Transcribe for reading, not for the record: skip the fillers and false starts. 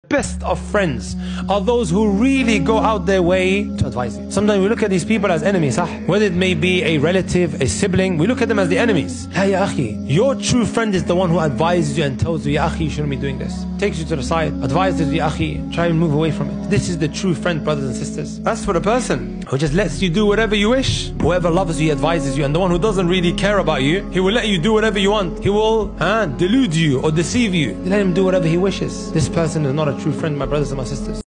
Best of friends are those who really go out their way to advise you. Sometimes we look at these people as enemies, whether it may be a relative, a sibling, we look at them as the enemies. La ya akhi, your true friend is the one who advises you and tells you, ya akhi, you shouldn't be doing this. Takes you to the side, advises you, ya akhi, try and move away from it. This is the true friend, brothers and sisters. That's for the person who just lets you do whatever you wish. Whoever loves you, he advises you, and the one who doesn't really care about you, he will let you do whatever you want. He will delude you or deceive you. Let him do whatever he wishes. This person is not a true friend, my brothers and my sisters.